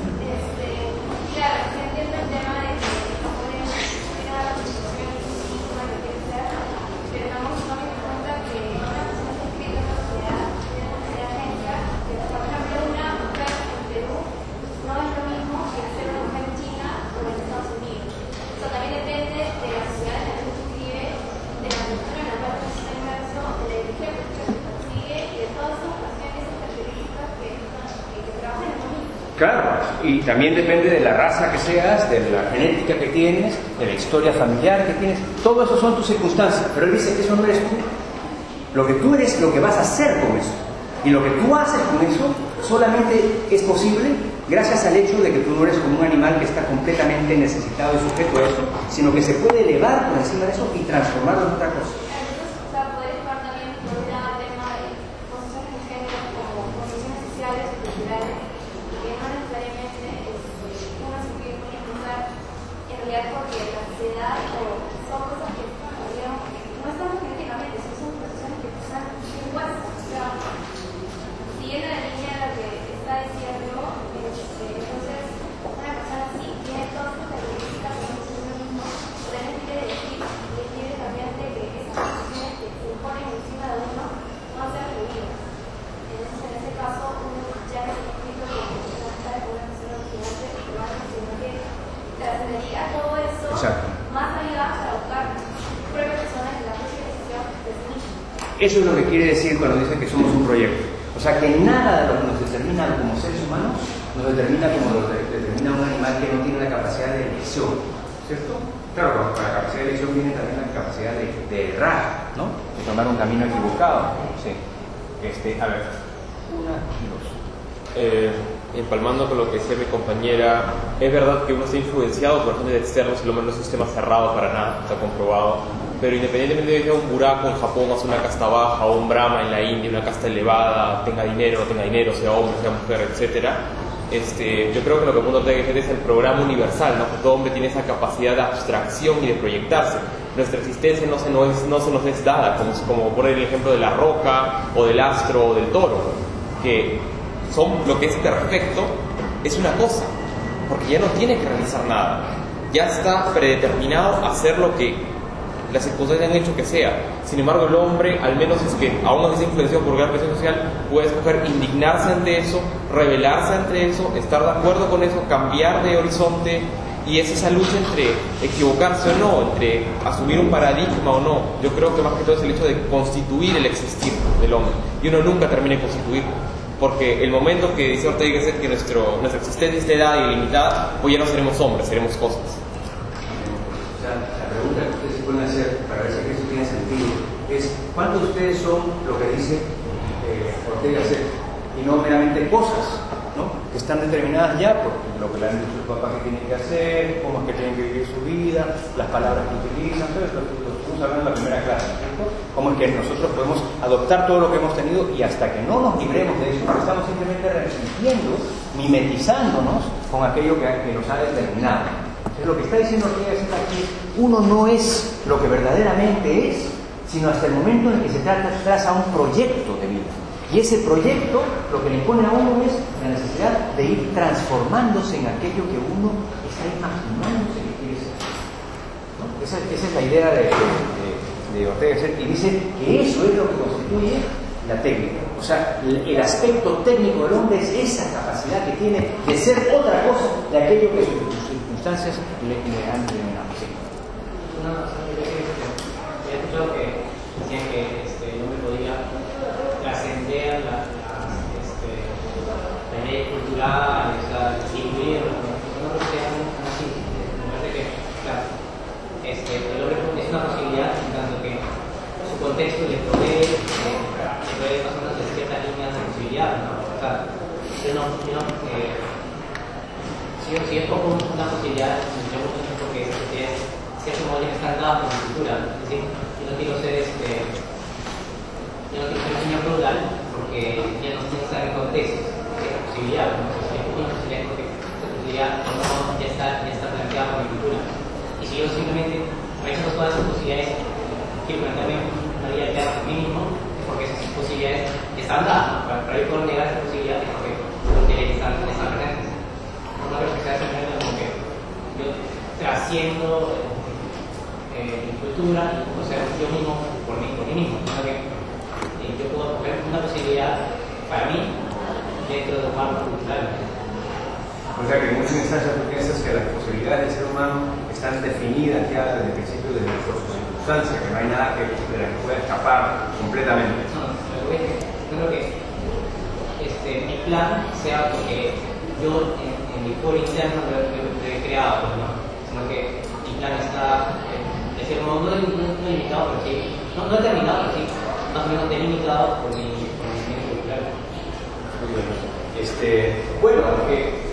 Claro, y también depende de la raza que seas, de la genética que tienes, de la historia familiar que tienes. Todo eso son tus circunstancias, pero él dice que eso no eres tú. Lo que tú eres, lo que vas a hacer con eso. Y lo que tú haces con eso solamente es posible gracias al hecho de que tú no eres como un animal que está completamente necesitado y sujeto a eso, sino que se puede elevar por encima de eso y transformarlo en otra cosa. Eso es lo que quiere decir cuando dice que somos un proyecto. O sea, que nada de lo que nos determina como seres humanos nos determina como lo determina un animal que no tiene la capacidad de elección, ¿cierto? Claro, con la capacidad de elección viene también la capacidad de, de errar, ¿no? De tomar un camino equivocado. Sí. Este, a ver, una y dos. Eh, empalmando con lo que decía mi compañera, es verdad que uno está influenciado por agentes externos y lo menos es un sistema cerrado para nada, está comprobado. Pero independientemente de que sea un buraco en Japón, o sea una casta baja, o un brahma en la India, una casta elevada, tenga dinero, no tenga dinero, sea hombre, sea mujer, etcétera, este, yo creo que lo que el mundo tiene que hacer es el programa universal, ¿no? Que todo hombre tiene esa capacidad de abstracción y de proyectarse. Nuestra existencia no se, no es, no se nos es dada, como, como poner el ejemplo de la roca, o del astro, o del toro, que son lo que es perfecto, es una cosa, porque ya no tiene que realizar nada, ya está predeterminado a hacer lo que las circunstancias han hecho que sea. Sin embargo, el hombre, al menos es que aún así influenciado por la presión social, puede escoger indignarse ante eso, rebelarse ante eso, estar de acuerdo con eso, cambiar de horizonte, y es esa lucha entre equivocarse o no, entre asumir un paradigma o no. Yo creo que más que todo es el hecho de constituir el existir del hombre, y uno nunca termina de constituirlo, porque el momento que dice Ortega y Gasset que nuestro, nuestra existencia esté dada y limitada, pues ya no seremos hombres, seremos cosas. O sea, la pregunta que ustedes se pueden hacer para ver si eso tiene sentido es: ¿cuántos de ustedes son lo que dice eh, Ortega y Gasset y no meramente cosas, ¿no? Que están determinadas ya por lo que le han dicho los papás que tienen que hacer, cómo es que tienen que vivir su vida, las palabras que utilizan, todo eso lo que estuvimos hablando en la primera clase, ¿cierto? Cómo es que nosotros podemos adoptar todo lo que hemos tenido, y hasta que no nos libremos de eso, estamos simplemente repitiendo, mimetizándonos con aquello que, que nos ha determinado. Entonces, lo que está diciendo Ortega es que uno no es lo que verdaderamente es, sino hasta el momento en el que se traza un proyecto de vida. Y ese proyecto lo que le impone a uno es la necesidad de ir transformándose en aquello que uno está imaginándose que quiere ser, ¿no? Esa, esa es la idea de, de, de Ortega y Gasset, y dice que eso es lo que constituye la técnica. O sea, el aspecto técnico del hombre es esa capacidad que tiene de ser otra cosa de aquello que sus circunstancias le, le han determinado. Sí. Una cosa que yo he escuchado que decían que este, el hombre podía trascender la, la, este, la ley cultural, o sea, incluir, no lo que sean así. Me parece que, claro, este, el hombre es una posibilidad en tanto que su contexto le provee, eh, le provee más o menos de ciertas líneas de posibilidad, ¿no? O sea, yo no, yo no, eh, si, si es poco una posibilidad, yo mucho porque es cierto modo ya están dadas por la cultura, es decir, yo no quiero ser este, yo no quiero ser un niño plural porque ya no tiene que estar en contexto, esa posibilidad, ¿no? Si es una posibilidad porque esa posibilidad no, ya está, ya está planteada por la cultura. Y si yo simplemente rechazo todas esas posibilidades, quiero plantearme una vida alterna por mí mismo, es porque esas posibilidades están dadas, ¿no? Para, para yo poder negar esas posibilidades es porque, porque están, están presentes. No creo que sea simplemente como que yo trasciendo eh, mi cultura, o sea, yo mismo por mí, por mí mismo, sino que eh, yo puedo coger una posibilidad para mí dentro de un marco cultural. O sea que en muchas instancias tú piensas que las posibilidades del ser humano están definidas ya desde el principio de su circunstancia, que no hay nada que, de la que pueda escapar completamente. No, pero es que yo creo que este, mi plan sea porque yo en, en mi foro interno lo, lo, lo he creado, pues, ¿no? Sino que mi plan está, eh, de cierto modo, no, no, no limitado, pero sí, no, no determinado, pero sí, más o menos delimitado por mi, por mi medio cultural. Este, bueno, porque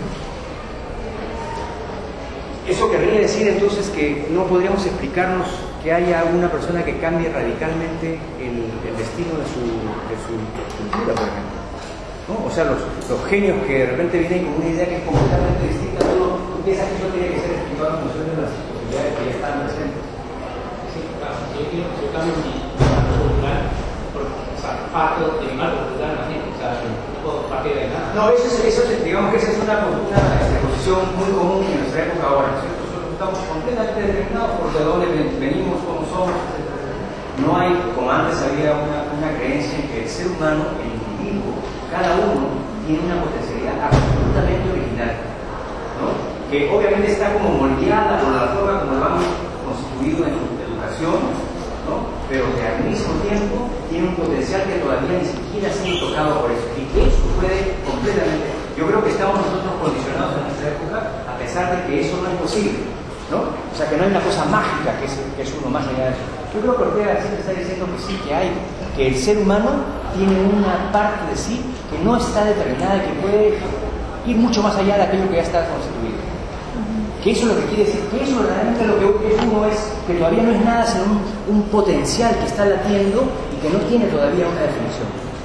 eso querría decir entonces que no podríamos explicarnos que haya una persona que cambie radicalmente el, el destino de su, de su cultura, por ejemplo, ¿no? O sea, los, los genios que de repente vienen con una idea que es completamente distinta a todo, tú piensas que eso tiene que ser explicado en función de las posibilidades que ya están presentes. Sí, claro, yo quiero que yo cambie mi marco cultural, por, o sea, parto de mi marco cultural, más bien, o sea, no puedo partir de nada. No, eso es, eso es, digamos que esa es una, una, una posición muy común en nuestra época ahora, ¿cierto? Nosotros estamos completamente determinados por de dónde venimos, cómo somos, etcétera. No hay, como antes había una, una creencia en que el ser humano, el individuo, cada uno tiene una potencialidad absolutamente original, ¿no? Que obviamente está como moldeada por la forma como lo han constituido en su educación, ¿no? Pero que al mismo tiempo tiene un potencial que todavía ni siquiera ha sido tocado por eso, y que eso puede completamente. Yo creo que estamos nosotros condicionados en nuestra época a pesar de que eso no es posible, ¿no? O sea, que no hay una cosa mágica que es, que es uno más allá de eso. Yo creo que Ortega siempre está diciendo que sí, que hay, que el ser humano tiene una parte de sí que no está determinada y que puede ir mucho más allá de aquello que ya está constituido. Que eso es lo que quiere decir, que eso realmente lo que es uno es, que todavía no es nada sino un, un potencial que está latiendo y que no tiene todavía una definición.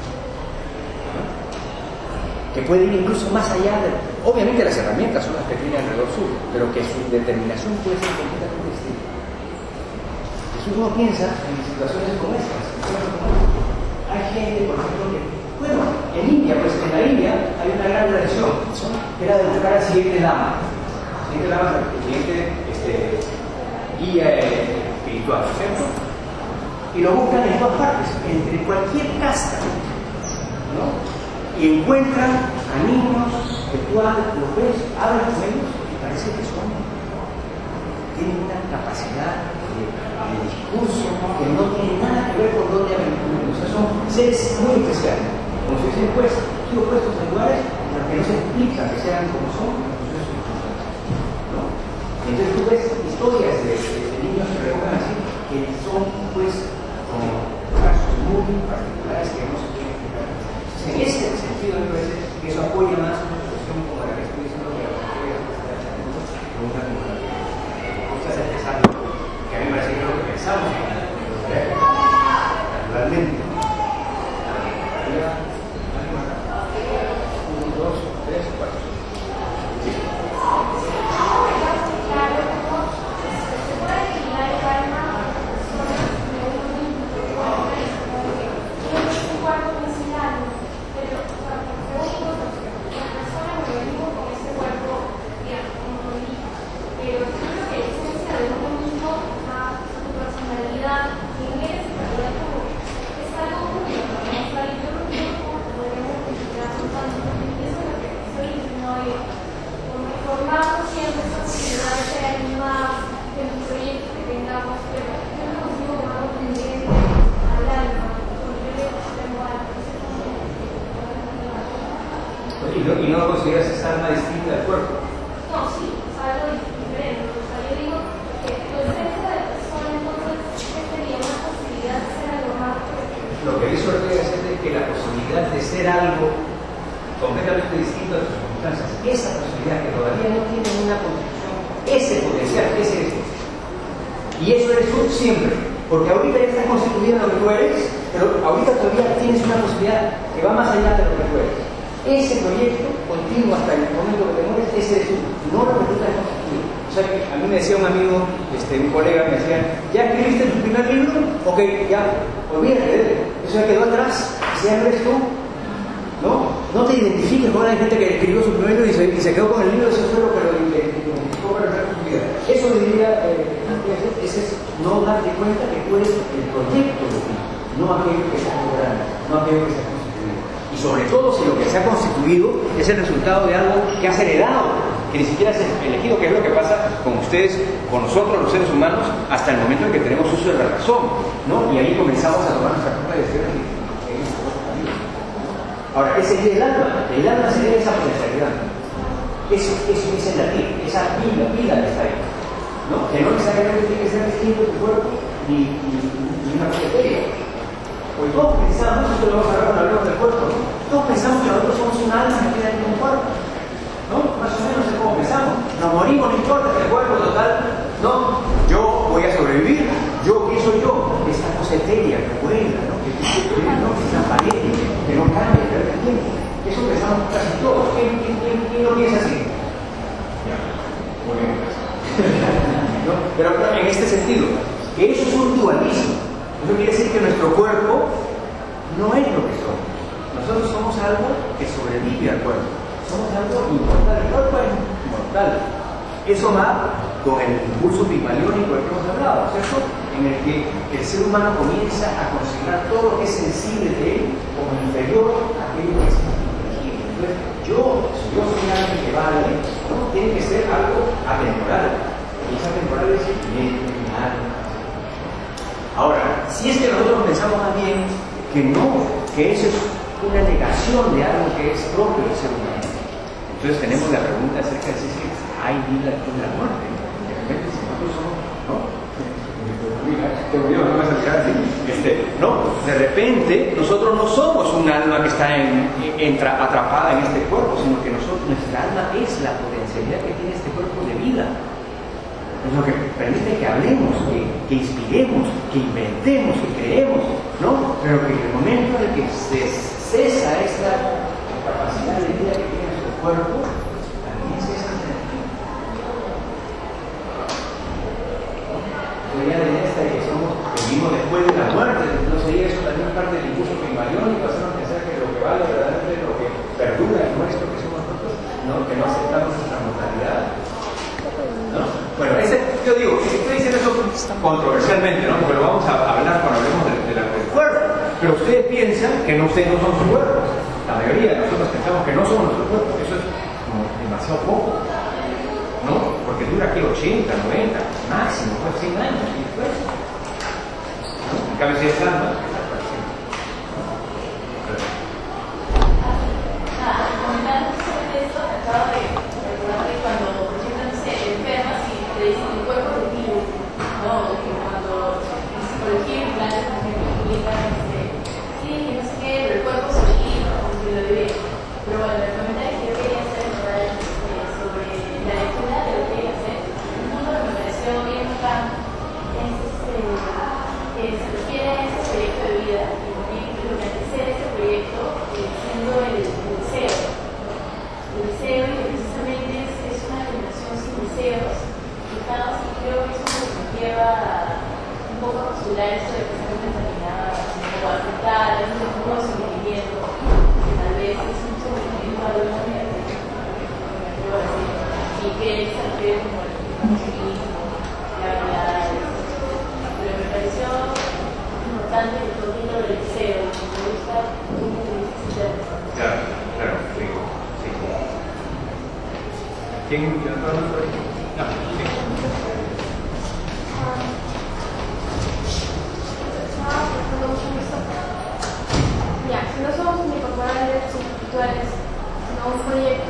Que puede ir incluso más allá de... Obviamente las herramientas son las que tiene alrededor suyo, pero que su determinación puede ser completamente distinta. Si uno piensa en situaciones como estas, hay gente, por ejemplo, que... Bueno, en India, pues en la India hay una gran tradición, que era de buscar al siguiente lama. El siguiente lama es el siguiente este, guía eh, espiritual, ¿cierto? Y lo buscan en todas partes, entre cualquier casta, ¿no? Y encuentran a niños que tú los ves, hablan con ellos y parece que son, tienen una capacidad de, de discurso que no tiene nada que ver con dónde han venido. O sea, son seres muy especiales, como si hubiesen puesto, sido puestos en lugares en los que no se explica que sean como son, ¿no? Entonces tú ves historias de, de, de niños que recogen así, que son pues como casos muy particulares que no se pueden explicar. En ese sentido, me parece que eso apoya más una situación como la que estoy diciendo que la que está echando con una comunidad. Muchas veces es algo que a mí me parece que es lo que pensamos naturalmente. Uno, dos, tres, cuatro. Sí. Y eso eres tú siempre. Porque ahorita ya estás constituido en lo que tú eres, pero ahorita todavía tienes una posibilidad que va más allá de lo que tú eres. Ese proyecto continuo hasta el momento que te mueres, ese eres tú, no lo que tú te has constituido. O sea, que a mí me decía un amigo, este, un colega, me decía, ¿ya escribiste tu primer libro? Ok, ya, olvídate de él. Eso ya quedó atrás, si ya no eres tú. ¿No? No te identifiques con la gente que escribió su primer libro y se, y se quedó con el libro, eso fue lo que lo identificó para el resto de su vida. Eso le diría, eh, ese es no darte cuenta que tú eres el proyecto de ti, no aquello que se ha logrado, no aquello que se ha constituido. Y sobre todo si lo que se ha constituido es el resultado de algo que has heredado, que ni siquiera has elegido, que es lo que pasa con ustedes, con nosotros los seres humanos, hasta el momento en que tenemos uso de la razón, ¿no? Y ahí comenzamos a tomar nuestra propia decisión. Ahora, ¿qué sería el alma? El alma sería esa potencialidad. Eso, eso es el latín, esa vida, vida que está ahí, ¿no? Que no necesariamente tiene que ser distinto de tu cuerpo ni, ni, ni una materia. Pues todos pensamos, esto lo vamos a hablar cuando hablemos del cuerpo, ¿no? Todos pensamos que nosotros somos un alma que tiene un cuerpo, ¿no? Más o menos es como pensamos. Nos morimos, no importa, el cuerpo total, ¿no? Yo voy a sobrevivir, yo, ¿qué soy yo? Esta cosa etérea, que vuela, ¿no? Que, que, que, ¿no? que es aparente, que no cambia, que no tiempo. Eso pensamos casi todos. ¿Quién, quién, quién, quién lo piensa así? Ya, muy bien. ¿No? Pero en este sentido, que eso es un dualismo. Eso quiere decir que nuestro cuerpo no es lo que somos. Nosotros somos algo que sobrevive al cuerpo. Somos algo inmortal. El cuerpo es inmortal. Eso va con el impulso pigmaliónico del que hemos hablado, ¿cierto? En el que el ser humano comienza a considerar todo lo que es sensible de él como inferior a aquello que es intangible. Entonces, yo, si yo soy alguien que vale, ¿no? Tiene que ser algo atemporal. Y esa temporal es el sentimiento, el alma. Ahora, si es que nosotros pensamos más bien que no, que eso es una negación de algo que es propio del ser humano, entonces tenemos la pregunta acerca de si hay vida después de la muerte. De repente, si nosotros somos, ¿no? Este, no, de repente nosotros no somos un alma que está en, entra, atrapada en este cuerpo, sino que nosotros, nuestra alma es la potencialidad que tiene este cuerpo de vida. Es lo que permite que hablemos, que, que inspiremos, que inventemos, que creemos, ¿no? Pero que en el momento en el que se cesa esta capacidad de vida que tiene nuestro cuerpo, también cesa el sentido. La idea de esta es que somos, que vivimos después de la muerte, no sería eso también parte del impulso pigmaliónico, hacernos pensar que lo que vale verdaderamente es lo que perdura es nuestro, que somos nosotros, ¿no? Que no aceptamos nuestra mortalidad. ¿No? Bueno, ese, yo digo, estoy diciendo eso controversialmente, ¿no? Porque lo vamos a hablar cuando hablemos de, de la, del cuerpo. Pero ustedes piensan que no, ustedes no son sus cuerpos. La mayoría de nosotros pensamos que no somos nuestros cuerpos. Eso es como demasiado poco, ¿no? Porque dura aquí ochenta, noventa, máximo, pues cien años y después, ¿no? En cambio, si es alma, es la fracción. Comentando sobre esto, acabo de recordar que cuando enfermas y te dicen el cuerpo de vivo, ¿no? Que cuando en psicología en plan de explican, este, sí, que no sé qué, pero el cuerpo se vive, como si lo vive. Pero bueno, el comentario que yo quería hacer ¿verdad? Este, sobre la lectura de lo que quería hacer, un punto que me pareció bien acá es este, que se refiere a ese proyecto de vida y también lo que antecede ese proyecto eh, siendo el, el deseo. El deseo y que precisamente es, es una generación sin deseos. Fijaos, y creo que eso nos lleva un poco a postular esto de que estamos determinadas o a aceptar es un nuevo sentimiento que tal vez es un sentimiento adulto y que es al revés como el emocionismo, la verdad. Pero me pareció importante el poquito del deseo, me gusta cómo lo dices. Claro, claro, sí. ¿Quién quiere hablar por ahí? No, sí. Ya, si no somos unicorporales, espirituales, sino un proyecto,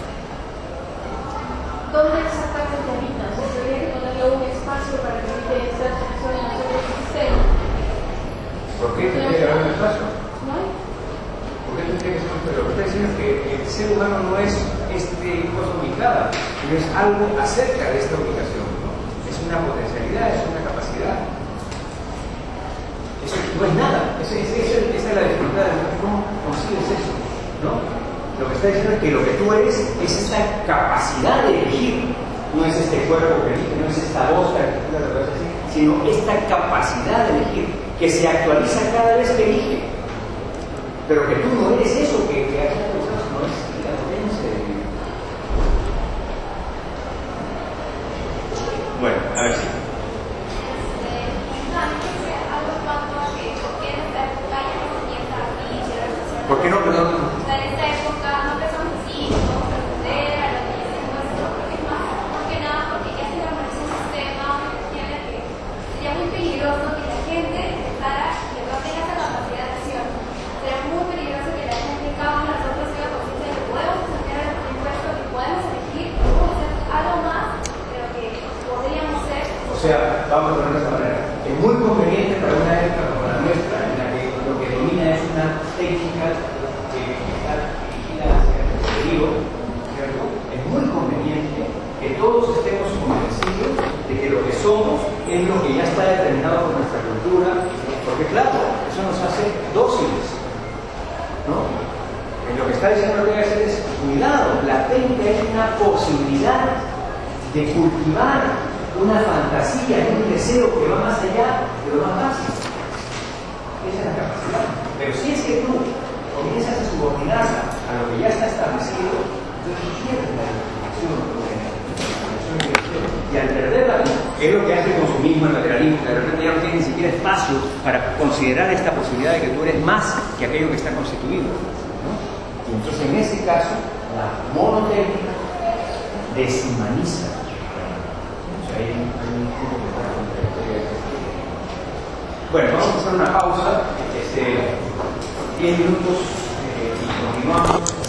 ¿dónde exactamente habitan? O sea, tendría que ponerle un espacio para que evite esa expresión en nosotros sistema. ¿Por qué tendría que haber un espacio? ¿No hay? ¿Por qué tendría que ser un espacio? Lo que está diciendo es que el ser humano no es este cosa ubicada, sino es algo acerca de esta ubicación, ¿no? Es una potencialidad, es una capacidad no es nada. Esa, esa, esa es la dificultad de cómo consigues eso, ¿no? Lo que está diciendo es que lo que tú eres es esta capacidad de elegir. No es este cuerpo que elige, no es esta voz que articula lo que vas a decir, sino esta capacidad de elegir, que se actualiza cada vez que elige. Pero que tú no eres eso que, que has actualizado, no es la potencia de vivir. Bueno, a ver si. ¿Por qué no, perdón? En esta época no pensamos así, no vamos a responder a lo que dicen nuestro, porque es más, más que nada porque ya se establece un sistema en el que sería muy peligroso que la gente empezara, que no tenga esa capacidad de acción. Sería muy peligroso que la gente, cada uno de nosotros, tenga conciencia de que podemos cambiar el impuesto, que podemos elegir, que podemos hacer algo más de lo que podríamos ser. O sea, vamos a ponerlo de esta manera. Es muy conveniente para una época como la nuestra, en la que lo que domina es una técnica que está dirigida hacia el exterior, ¿cierto? Es muy conveniente que todos estemos convencidos de que lo que somos es lo que ya está determinado por nuestra cultura, porque claro, eso nos hace dóciles, ¿no? En lo que está diciendo lo que hay que hacer es, cuidado, la técnica es una posibilidad de cultivar una fantasía y un deseo que va más allá de lo más básico. Esa es la capacidad. Pero si es que tú comienzas a subordinarla a lo que ya está establecido, entonces pierdes la definición y al perderla, que es lo que hace el consumismo, el materialismo, que de repente ya no tienes ni siquiera espacio para considerar esta posibilidad de que tú eres más que aquello que está constituido, ¿no? Y entonces en ese caso la monotécnica deshumaniza. Bueno, vamos a hacer una pausa, este, diez minutos eh, y continuamos.